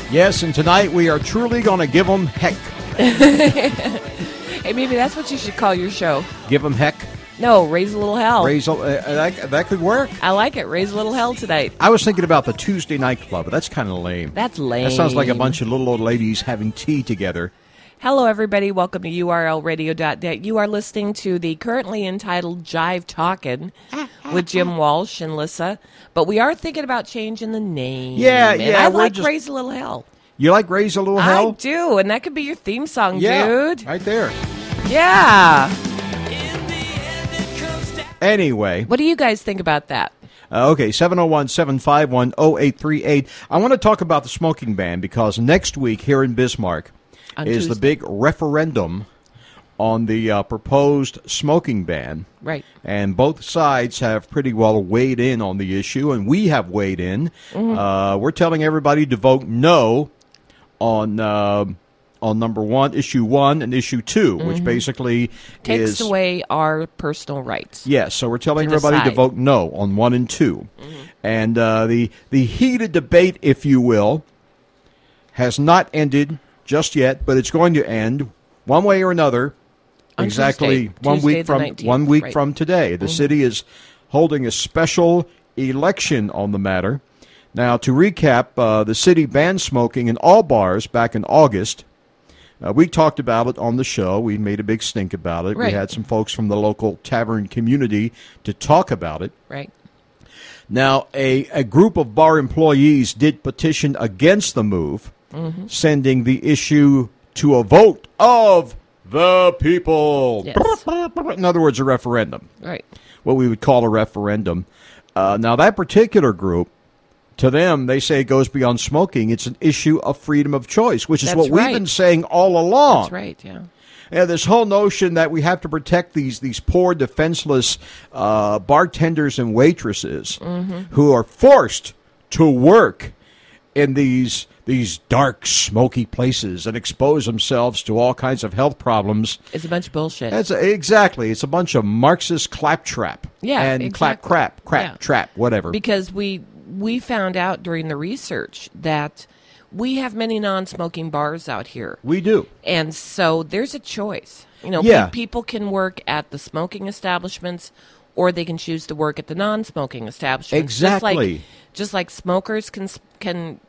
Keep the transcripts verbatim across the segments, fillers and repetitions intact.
Yes, and tonight we are truly going to give them heck. Hey, maybe that's what you should call your show. Give them heck. No, raise a little hell. Raise a, uh, that, that could work. I like it. Raise a little hell tonight. I was thinking about the Tuesday night club, but that's kind of lame. That's lame. That sounds like a bunch of little old ladies having tea together. Hello, everybody. Welcome to U R L radio dot net. You are listening to the currently entitled Jive Talkin' with Jim Walsh and Lissa. But we are thinking about changing the name. Yeah, and yeah. I we're like just, Raise a Little Hell. You like Raise a Little Hell? I do, and that could be your theme song, yeah, dude. right there. Yeah. Anyway. What do you guys think about that? Uh, okay, seven oh one, seven five one, oh eight three eight. I want to talk about the smoking ban because next week here in Bismarck On is Tuesday. the big referendum on the uh, proposed smoking ban. Right. And both sides have pretty well weighed in on the issue, and we have weighed in. Mm-hmm. Uh, we're telling everybody to vote no on uh, on number one, issue one, and issue two, mm-hmm. which basically Takes is away our personal rights. yes. So we're telling to everybody decide. to vote no on one and two, mm-hmm. and uh, the the heated debate, if you will, has not ended just yet, but it's going to end one way or another. On exactly Tuesday, one Tuesday week the from nineteenth, one week right. from today. The Mm-hmm. city is holding a special election on the matter. Now, to recap, uh, the city banned smoking in all bars back in August. Uh, we talked about it on the show. We made a big stink about it. Right. We had some folks from the local tavern community to talk about it. Right. Now, a, a group of bar employees did petition against the move, Mm-hmm. sending the issue to a vote of the people. Yes. In other words, a referendum, Right. what we would call a referendum. Uh, now, that particular group, to them, they say it goes beyond smoking. It's an issue of freedom of choice, which is That's what we've right. been saying all along. That's right, yeah. Yeah, this whole notion that we have to protect these these poor, defenseless uh, bartenders and waitresses Mm-hmm. who are forced to work in these these dark, smoky places and expose themselves to all kinds of health problems. It's a bunch of bullshit. That's a, exactly. It's a bunch of Marxist claptrap. Yeah, and clap exactly. crap, crap, Yeah. trap, whatever. Because we we found out during the research that we have many non-smoking bars out here. we do. And so there's a choice. You know, Yeah. pe- people can work at the smoking establishments or they can choose to work at the non-smoking establishments. Just like, Exactly. just like smokers can s- can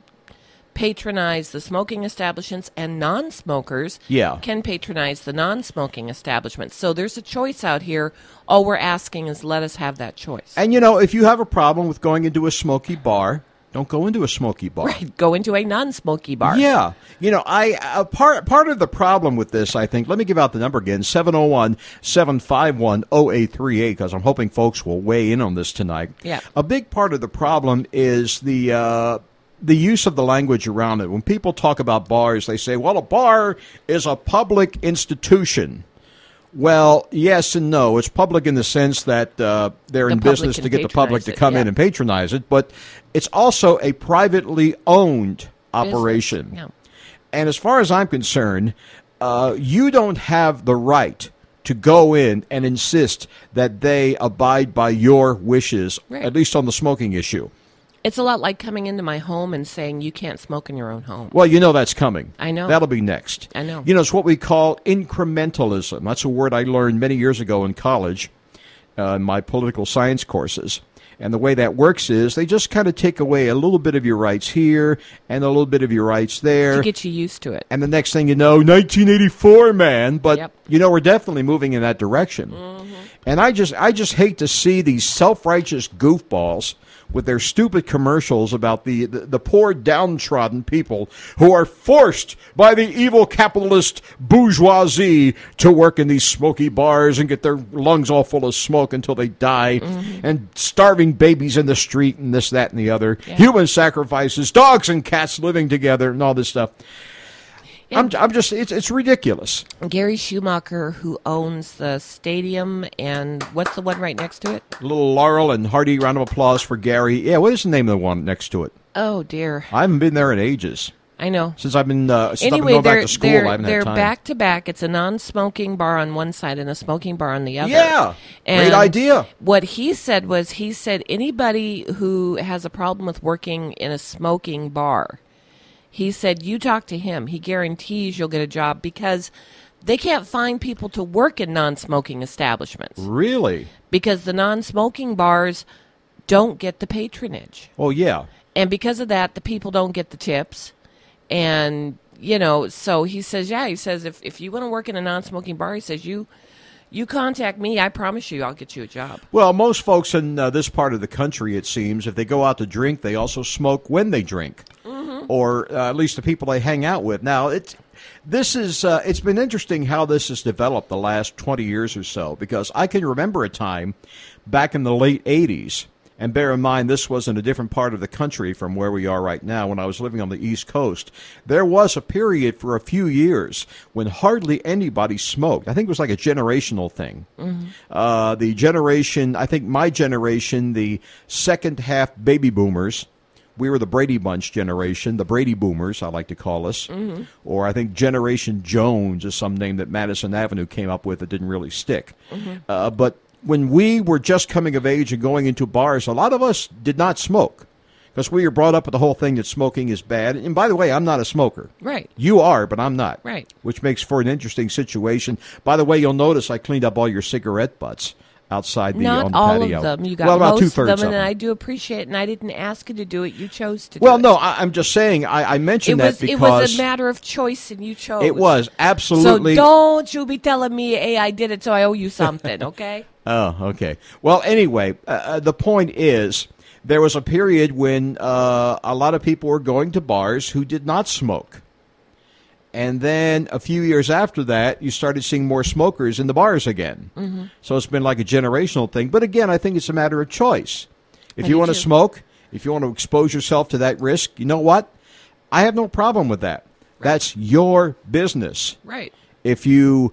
patronize the smoking establishments and non-smokers Yeah. can patronize the non-smoking establishments. So there's a choice out here. All we're asking is let us have that choice. And, you know, if you have a problem with going into a smoky bar, don't go into a smoky bar. Right, go into a non-smoky bar. Yeah. You know, I uh, part part of the problem with this, I think, let me give out the number again, seven oh one, seven five one, oh eight three eight, because I'm hoping folks will weigh in on this tonight. Yeah. A big part of the problem is the uh, the use of the language around it. When people talk about bars, they say, well, a bar is a public institution. Well, yes and no. It's public in the sense that uh, they're The in public business can to get the public patronize to it, come yeah. in and patronize it, but it's also a privately owned operation. Business, yeah. And as far as I'm concerned, uh, you don't have the right to go in and insist that they abide by your wishes, Right. at least on the smoking issue. It's a lot like coming into my home and saying you can't smoke in your own home. Well, you know that's coming. I know. That'll be next. I know. You know, it's what we call incrementalism. That's a word I learned many years ago in college, uh, in my political science courses. And the way that works is they just kind of take away a little bit of your rights here and a little bit of your rights there. To get you used to it. And the next thing you know, nineteen eighty-four, man. But, Yep. you know, we're definitely moving in that direction. Mm-hmm. And I just I just hate to see these self-righteous goofballs with their stupid commercials about the, the, the poor downtrodden people who are forced by the evil capitalist bourgeoisie to work in these smoky bars and get their lungs all full of smoke until they die, Mm-hmm. and starving babies in the street and this, that, and the other, Yeah. human sacrifices, dogs and cats living together and all this stuff. I'm, I'm just, it's, it's ridiculous. Gary Schumacher, who owns the stadium, and what's the one right next to it? A little Laurel and hearty round of applause for Gary. Yeah, what is the name of the one next to it? Oh, dear. I haven't been there in ages. I know. Since I've been, uh, since I've been Anyway, going they're, back to school, they're, I haven't they're had time. back to back. It's a non-smoking bar on one side and a smoking bar on the other. Yeah, And great idea. What he said was, he said anybody who has a problem with working in a smoking bar He said, you talk to him. He guarantees you'll get a job because they can't find people to work in non-smoking establishments. Really? Because the non-smoking bars don't get the patronage. Oh, yeah. And because of that, the people don't get the tips. And, you know, so he says, yeah, he says, if, if you want to work in a non-smoking bar, he says, you you contact me, I promise you I'll get you a job. Well, most folks in uh, this part of the country, it seems, if they go out to drink, they also smoke when they drink. Mm-hmm. Or uh, at least the people they hang out with. Now, it's, this is, uh, it's been interesting how this has developed the last twenty years or so, because I can remember a time back in the late eighties. And bear in mind, this was in a different part of the country from where we are right now. When I was living on the East Coast, there was a period for a few years when hardly anybody smoked. I think it was like a generational thing. Mm-hmm. Uh, the generation, I think my generation, the second half baby boomers, we were the Brady Bunch generation, the Brady Boomers, I like to call us. Mm-hmm. Or I think Generation Jones is some name that Madison Avenue came up with that didn't really stick. Mm-hmm. Uh, but when we were just coming of age and going into bars, a lot of us did not smoke because we were brought up with the whole thing that smoking is bad. And by the way, I'm not a smoker. Right. You are, but I'm not. Right. Which makes for an interesting situation. By the way, you'll notice I cleaned up all your cigarette butts outside the, Not on the all patio. of them. You got well, about most two-thirds of them, of and them. I do appreciate it, and I didn't ask you to do it. You chose to do well, it. no, I, I'm just saying I, I mentioned it was, that because... It was a matter of choice, and you chose. It was, absolutely. So don't you be telling me, hey, I did it, so I owe you something, okay? Oh, okay. Well, anyway, uh, the point is there was a period when uh, a lot of people were going to bars who did not smoke. And then a few years after that, you started seeing more smokers in the bars again. Mm-hmm. So it's been like a generational thing. But again, I think it's a matter of choice. If I you do want to too. smoke, if you want to expose yourself to that risk, you know what? I have no problem with that. Right. That's your business. Right. If you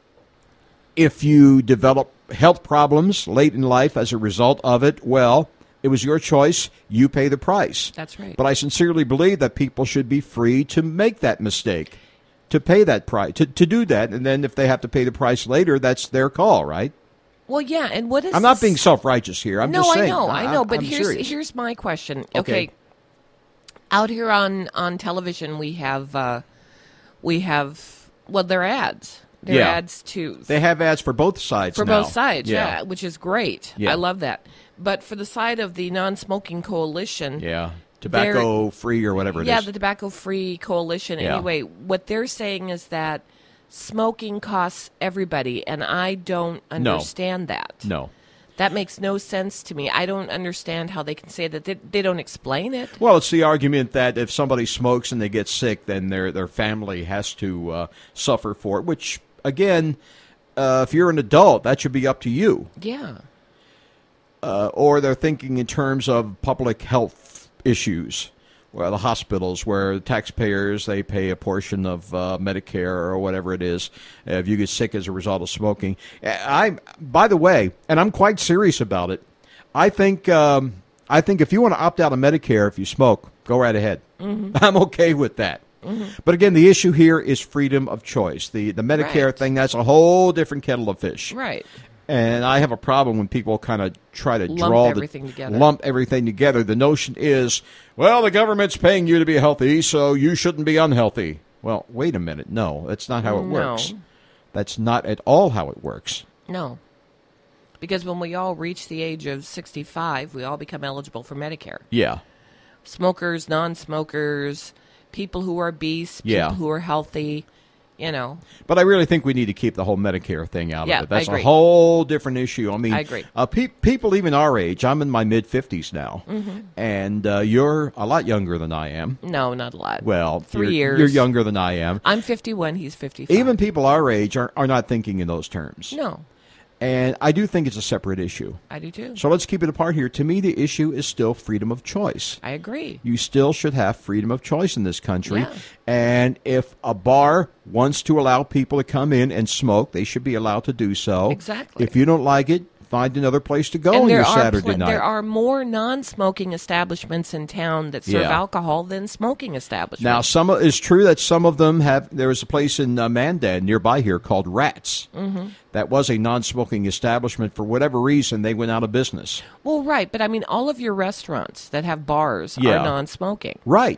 if you develop health problems late in life as a result of it, well, it was your choice. You pay the price. That's right. But I sincerely believe that people should be free to make that mistake, to pay that price, to, to do that. And then if they have to pay the price later, that's their call, right? Well, yeah, and what is I'm not this? being self-righteous here. I'm no, just saying. I know, I, I know. I'm, But I'm here's serious. here's my question. Okay. Okay. Out here on, on television, we have, uh, we have, well, they're ads. They're Yeah. ads too. They have ads for both sides For now. both sides, yeah. Yeah. which is great. Yeah. I love that. But for the side of the non-smoking coalition, Yeah. Tobacco free or whatever it yeah, is. the Tobacco Free Coalition. Yeah. Anyway, what they're saying is that smoking costs everybody, and I don't understand that. No. That makes no sense to me. I don't understand how they can say that. They, they don't explain it. Well, it's the argument that if somebody smokes and they get sick, then their their family has to uh, suffer for it, which, again, uh, if you're an adult, that should be up to you. Yeah. Uh, or they're thinking in terms of public health issues, well, the hospitals where the taxpayers, they pay a portion of uh, Medicare or whatever it is uh, if you get sick as a result of smoking. I, by the way, and I'm quite serious about it, I think um, I think if you want to opt out of Medicare if you smoke, go right ahead. Mm-hmm. I'm okay with that. Mm-hmm. But again, the issue here is freedom of choice. The the Medicare Right. thing, that's a whole different kettle of fish. Right. And I have a problem when people kind of try to Lump draw everything the, together. lump everything together. The notion is, well, the government's paying you to be healthy, so you shouldn't be unhealthy. Well, wait a minute. No, that's not how it No. works. That's not at all how it works. No. Because when we all reach the age of sixty-five, we all become eligible for Medicare. Yeah. Smokers, non-smokers, people who are obese, Yeah. people who are healthy, you know. But I really think we need to keep the whole Medicare thing out Yeah, of it. That's I a agree. whole different issue. I mean, I agree. Uh, pe- people even our age, I'm in my mid-fifties now, Mm-hmm. and uh, you're a lot younger than I am. No, not a lot. Well, Three you're, years. you're younger than I am. I'm fifty-one, he's fifty-five. Even people our age are, are not thinking in those terms. No, And I do think it's a separate issue. I do too. So let's keep it apart here. To me, the issue is still freedom of choice. I agree. You still should have freedom of choice in this country. Yeah. And if a bar wants to allow people to come in and smoke, they should be allowed to do so. Exactly. If you don't like it, find another place to go And on there your are Saturday pl- night. there are more non-smoking establishments in town that serve Yeah. alcohol than smoking establishments. Now, some of, it's true that some of them have. There was a place in uh, Mandan nearby here called Rats. Mm-hmm. That was a non-smoking establishment. For whatever reason, they went out of business. well, right, but I mean, all of your restaurants that have bars Yeah. are non-smoking. Right.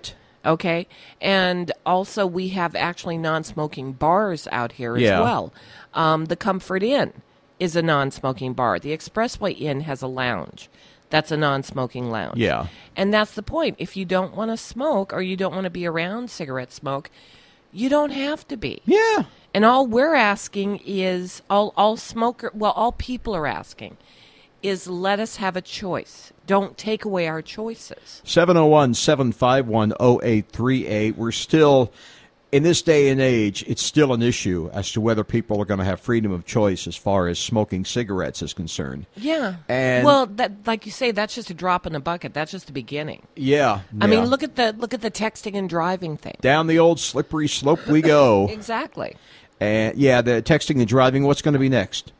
Okay. And also, we have actually non-smoking bars out here as Yeah. well. Um, the Comfort Inn is a non-smoking bar. The Expressway Inn has a lounge. That's a non-smoking lounge. Yeah. And that's the point. If you don't want to smoke or you don't want to be around cigarette smoke, you don't have to be. Yeah. And all we're asking is, all, all smoker, well, all people are asking is let us have a choice. Don't take away our choices. seven oh one, seven five one, oh eight three eight. We're still, in this day and age, it's still an issue as to whether people are going to have freedom of choice as far as smoking cigarettes is concerned. Yeah. And- well, that, like you say, that's just a drop in the bucket. That's just the beginning. Yeah. I yeah. mean, look at the look at the texting and driving thing. Down the old slippery slope we go. Exactly. And yeah, the texting and driving, what's going to be next?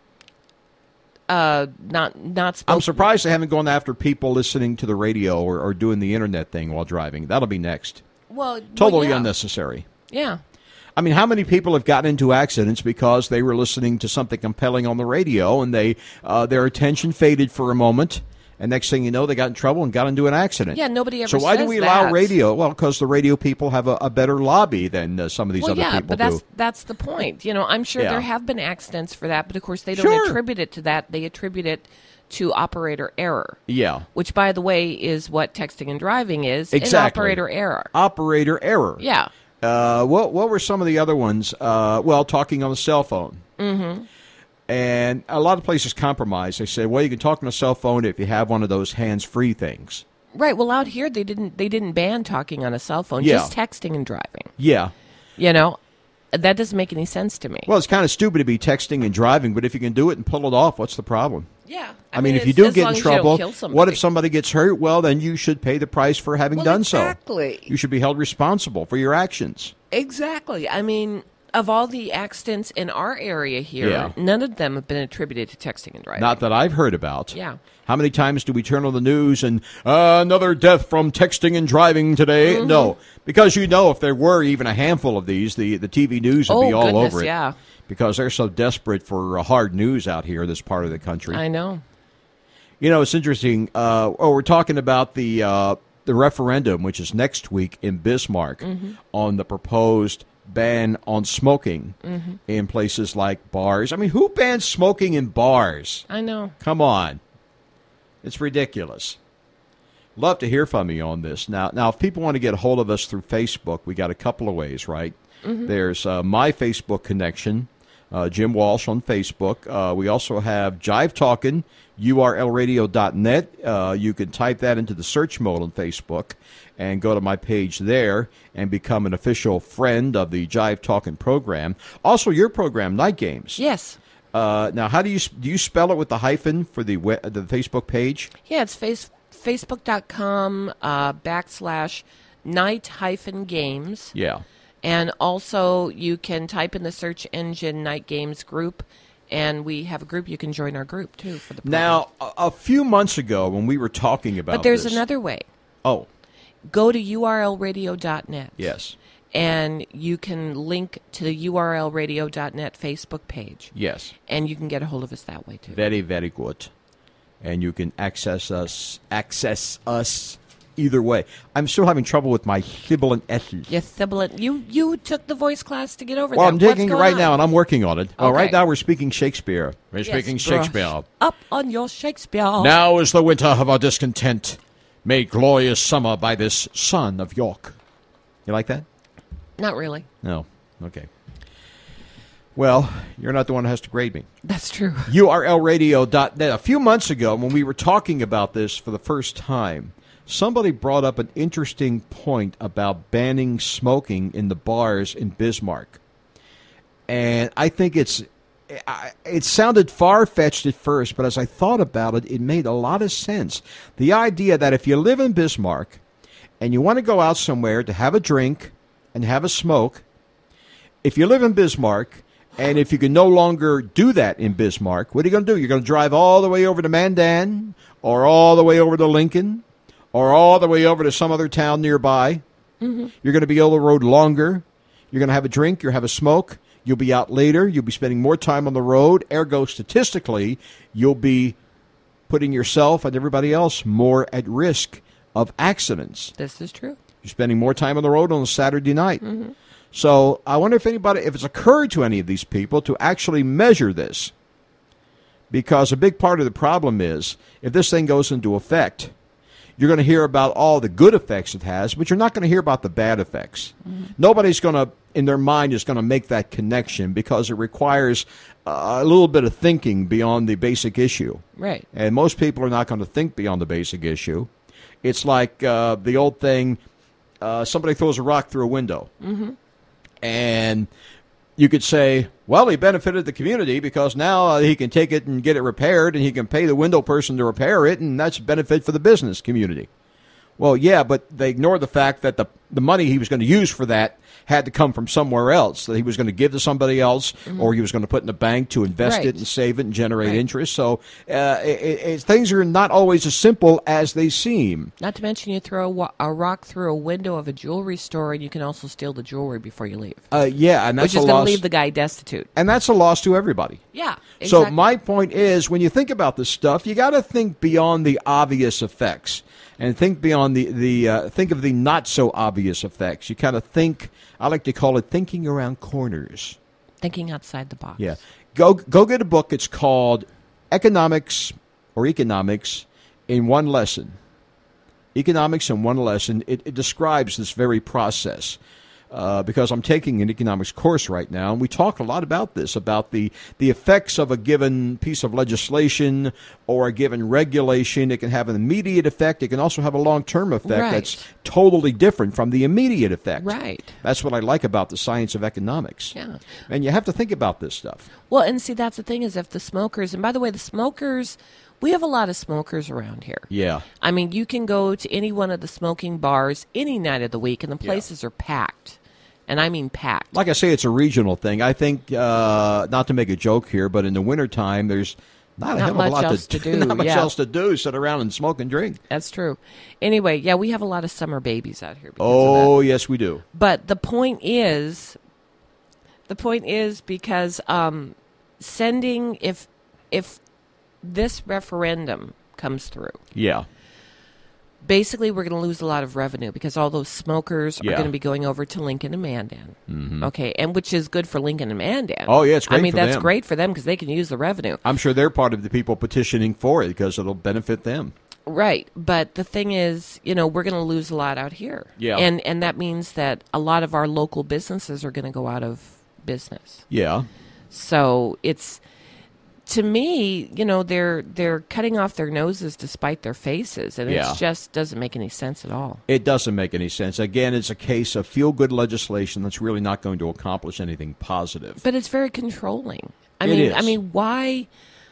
Uh, not not. I'm smoking. surprised they haven't gone after people listening to the radio or, or doing the internet thing while driving. That'll be next. Well, Totally well, yeah. unnecessary. Yeah. I mean, how many people have gotten into accidents because they were listening to something compelling on the radio and they uh, their attention faded for a moment, and next thing you know, they got in trouble and got into an accident. Yeah, nobody ever So why do says we allow that. radio? Well, because the radio people have a, a better lobby than uh, some of these Well, other yeah, people but that's do. that's the point. You know, I'm sure Yeah. there have been accidents for that, but of course they don't Sure. attribute it to that. They attribute it to operator error. Yeah. Which, by the way, is what texting and driving is. Exactly. An operator error. Operator error. Yeah. Uh, what what were some of the other ones? Uh, well, talking on the cell phone. Mm-hmm. And a lot of places compromise. They say, well, you can talk on a cell phone if you have one of those hands-free things. Right. Well, out here they didn't they didn't ban talking on a cell phone, Yeah. just texting and driving. Yeah. You know, that doesn't make any sense to me. Well, it's kind of stupid to be texting and driving, but if you can do it and pull it off, what's the problem? yeah. I, mean, if you as- do as get long in as you don't trouble, kill what somebody. if somebody gets hurt? Well, then you should pay the price for having Well, done exactly. so. You should be held responsible for your actions. Exactly. I mean, of all the accidents in our area here, Yeah. none of them have been attributed to texting and driving. Not that I've heard about. Yeah. How many times do we turn on the news and uh, another death from texting and driving today? Mm-hmm. No, because you know if there were even a handful of these, the, the T V news would Oh, be all goodness, over it. yeah. Because they're so desperate for uh, hard news out here, this part of the country. I know. You know, it's interesting. Uh, oh, we're talking about the uh, the referendum, which is next week in Bismarck, Mm-hmm. on the proposed ban on smoking Mm-hmm. in places like bars. I mean, who bans smoking in bars? I know. Come on. It's ridiculous. Love to hear from you on this. Now, now, if people want to get a hold of us through Facebook, we got a couple of ways, right? Mm-hmm. There's uh, my Facebook connection, uh, Jim Walsh on Facebook. Uh, we also have Jive Talkin', U R L radio dot net. Uh, you can type that into the search mode on Facebook and go to my page there and become an official friend of the Jive Talkin' program. Also, your program, Night Games. Yes. Uh, now, how do you do you spell it with the hyphen for the we- the Facebook page? Yeah, it's face, facebook.com uh, backslash night hyphen games. Yeah. And also, you can type in the search engine Night Games group, and we have a group. You can join our group, too, for the program. Now, a, a few months ago when we were talking about But there's this- another way. Oh, Go to U R L radio dot net. yes. And you can link to the U R L radio dot net Facebook page. Yes. And you can get a hold of us that way, too. Very, very good. And you can access us access us either way. I'm still having trouble with my sibilant S's. Yes, sibilant. You, you took the voice class to get over Well, that. I'm taking it What's right going now, on? and I'm working on it. Well, right Okay. now we're speaking Shakespeare. We're Yes, speaking brush Shakespeare. Up on your Shakespeare. Now is the winter of our discontent, made glorious summer by this son of York. You like that? Not really. No. Okay. Well, you're not the one who has to grade me. That's true. U R L radio dot net. A few months ago, when we were talking about this for the first time, somebody brought up an interesting point about banning smoking in the bars in Bismarck. And I think it's I- it sounded far-fetched at first, but as I thought about it, it made a lot of sense. The idea that if you live in Bismarck and you want to go out somewhere to have a drink and have a smoke, if you live in Bismarck, and if you can no longer do that in Bismarck, what are you going to do? You're going to drive all the way over to Mandan, or all the way over to Lincoln, or all the way over to some other town nearby. Mm-hmm. You're going to be on the road longer. You're going to have a drink. You'll have a smoke. You'll be out later. You'll be spending more time on the road. Ergo, statistically, you'll be putting yourself and everybody else more at risk of accidents. This is true. You're spending more time on the road on a Saturday night. Mm-hmm. So I wonder if anybody, if it's occurred to any of these people to actually measure this. Because a big part of the problem is, if this thing goes into effect, you're going to hear about all the good effects it has, but you're not going to hear about the bad effects. Mm-hmm. Nobody's going to, in their mind, is going to make that connection because it requires uh, a little bit of thinking beyond the basic issue. Right. And most people are not going to think beyond the basic issue. It's like uh, the old thing, uh, somebody throws a rock through a window. Mm-hmm. And you could say, well, he benefited the community because now uh, he can take it and get it repaired and he can pay the window person to repair it, and that's a benefit for the business community. Well, yeah, but they ignore the fact that the the money he was going to use for that had to come from somewhere else, that he was going to give to somebody else, mm-hmm. or he was going to put in a bank to invest right. it and save it and generate right. interest. So uh, it, it, things are not always as simple as they seem. Not to mention you throw a, wa- a rock through a window of a jewelry store and you can also steal the jewelry before you leave. Uh, yeah, and that's Which is a going loss. to leave the guy destitute. And that's a loss to everybody. Yeah, exactly. So my point is, when you think about this stuff, you got to think beyond the obvious effects. And think beyond the, the uh, think of the not so obvious effects. You kind of think, I like to call it thinking around corners. Thinking outside the box. Yeah. Go go get a book. It's called Economics or Economics in One Lesson. Economics in One Lesson. It, it describes this very process. Uh, because I'm taking an economics course right now, and we talk a lot about this, about the, the effects of a given piece of legislation or a given regulation. It can have an immediate effect. It can also have a long-term effect right. that's totally different from the immediate effect. Right. That's what I like about the science of economics. Yeah. And you have to think about this stuff. Well, and see, that's the thing is if the smokers, and by the way, the smokers, we have a lot of smokers around here. Yeah. I mean, you can go to any one of the smoking bars any night of the week, and the places yeah. are packed. And I mean packed. Like I say, it's a regional thing. I think, uh, not to make a joke here, but in the wintertime, there's not a not hell of much a lot else to, to do. Not much yeah. else to do. Sit around and smoke and drink. That's true. Anyway, yeah, we have a lot of summer babies out here. Because oh, of that. yes, we do. But the point is, the point is because um, sending, if if this referendum comes through. Yeah. Basically, we're going to lose a lot of revenue because all those smokers yeah. are going to be going over to Lincoln and Mandan. Mm-hmm. Okay, and which is good for Lincoln and Mandan. Oh, yeah, it's great I mean, for that's them. great for them because they can use the revenue. I'm sure they're part of the people petitioning for it because it'll benefit them. Right, but the thing is, you know, we're going to lose a lot out here. Yeah. And, and that means that a lot of our local businesses are going to go out of business. Yeah. So it's... To me, you know, they're they're cutting off their noses to spite their faces, and yeah. it just doesn't make any sense at all. It doesn't make any sense. Again, it's a case of feel-good legislation that's really not going to accomplish anything positive. But it's very controlling. I It mean, is. I mean, why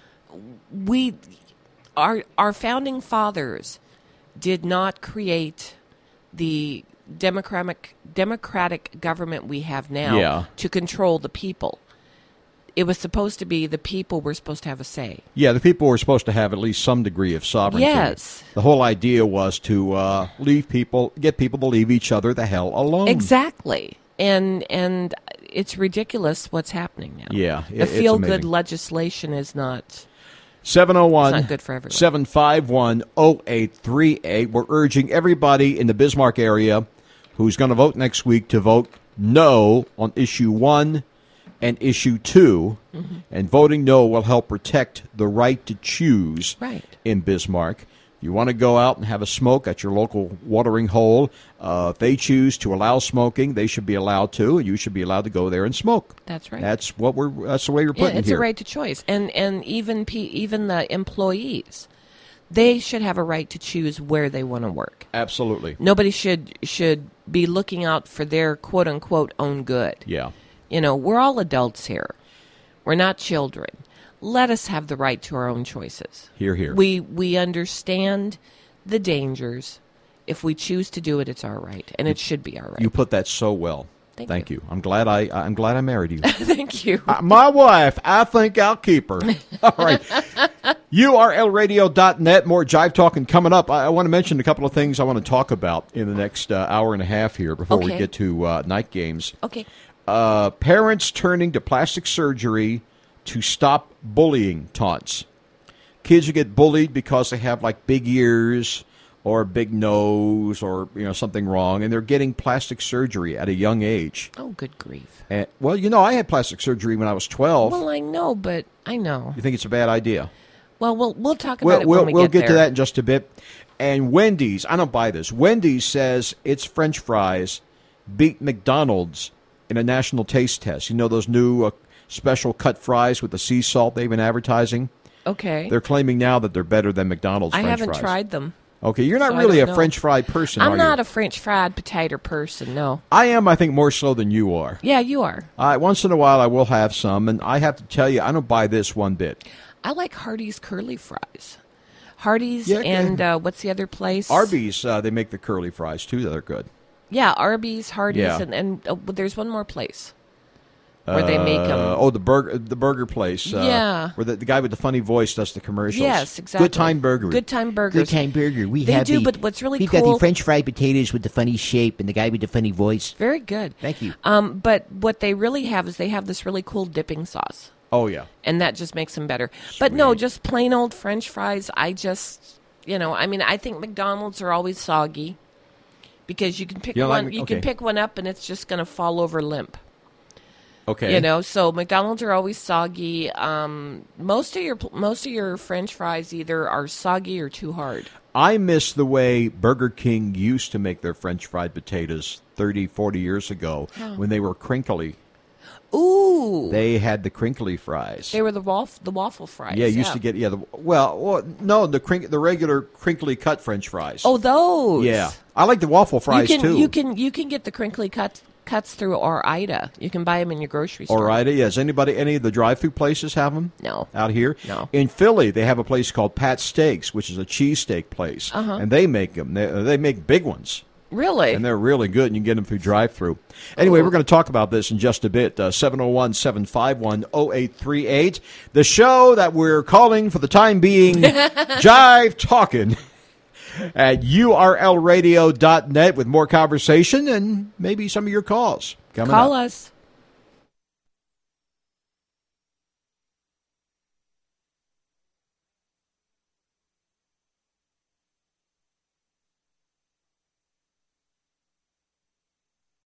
we our our founding fathers did not create the democratic democratic government we have now Yeah. to control the people. It was supposed to be the people were supposed to have a say. Yeah, the people were supposed to have at least some degree of sovereignty. Yes. The whole idea was to uh, leave people, get people to leave each other the hell alone. Exactly. And and it's ridiculous what's happening now. Yeah, The it- it's feel-good amazing. legislation is not... seven oh one, It's not good for everyone. seven five one, oh eight three eight. We're urging everybody in the Bismarck area who's going to vote next week to vote no on issue one and issue two. Mm-hmm. And voting no will help protect the right to choose Right. in Bismarck. You want to go out and have a smoke at your local watering hole. Uh, if they choose to allow smoking, they should be allowed to, and you should be allowed to go there and smoke. That's right. That's what we're. That's the way you're Yeah, putting it's it here. a right to choice. And and even pe- even the employees, they should have a right to choose where they want to work. Absolutely. Nobody should should be looking out for their quote-unquote own good. Yeah. You know, we're all adults here. We're not children. Let us have the right to our own choices. Hear, hear. We we understand the dangers. If we choose to do it, it's our right, and it should be our right. You put that so well. Thank Thank you. you. I'm glad I. I'm glad I married you. Thank you. Uh, my wife. I think I'll keep her. All right. U R L radio dot net. More Jive Talking coming up. I, I want to mention a couple of things I want to talk about in the next uh, hour and a half here before we Okay. get to uh, night games. Okay. Uh, parents turning to plastic surgery to stop bullying taunts. Kids who get bullied because they have like big ears or a big nose or you know something wrong, and they're getting plastic surgery at a young age. Oh, good grief. And, well, you know, I had plastic surgery when I was twelve. Well, I know, but I know. You think it's a bad idea? Well, we'll we'll talk about We'll, it we'll, when we we'll get, get there. to that in just a bit. And Wendy's, I don't buy this. Wendy's says its French fries beat McDonald's in a national taste test. You know those new uh, special cut fries with the sea salt they've been advertising? Okay. They're claiming now that they're better than McDonald's I French haven't fries. tried them. Okay, you're not So I really a don't know. French fry person, I'm are not you? a French fried potato person, no. I am, I think, more so than you are. Yeah, you are. Uh, once in a while, I will have some, and I have to tell you, I don't buy this one bit. I like Hardee's curly fries. Hardee's Yeah, and uh, what's the other place? Arby's, uh, they make the curly fries, too. They're good. Yeah, Arby's, Hardee's, Yeah. and, and uh, there's one more place where they make them. Uh, oh, the burger, the burger place. Uh, Yeah. Where the, the guy with the funny voice does the commercials. Yes, exactly. Good Time Burger. Good Time Burgers. Good Time Burger. We They have do, the, but what's really we've cool- got the French fried potatoes with the funny shape and the guy with the funny voice. Very good. Thank you. Um, but what they really have is they have this really cool dipping sauce, Oh, yeah. and that just makes them better. But no, Sweet. just plain old French fries. I just, you know, I mean, I think McDonald's are always soggy because you can pick You don't like one, Mc- you okay. can pick one up and it's just going to fall over limp. Okay. You know, so McDonald's are always soggy. Um, most of your most of your French fries either are soggy or too hard. I miss the way Burger King used to make their French fried potatoes thirty, forty years ago when they were crinkly. Ooh, They had the crinkly fries. they were the waffle the waffle fries. yeah, used to get, yeah, the, well, well, no, the crink, the regular crinkly cut French fries. Oh, those. yeah. I like the waffle fries, you can, too. You can you can get the crinkly cuts cuts through Ore-Ida. You can buy them in your grocery store. All right, yeah. Does anybody, any of the drive-through places have them? No. Out here? No. In Philly, they have a place called Pat Steaks, which is a cheesesteak place. Uh-huh. And they make them. They, they make big ones. Really? And they're really good, and you can get them through drive-through. Anyway, Cool. we're going to talk about this in just a bit. Uh, seven oh one, seven five one, oh eight three eight. The show that we're calling for the time being Jive Talkin' at U R L radio dot net with more conversation and maybe some of your calls coming Call up. us.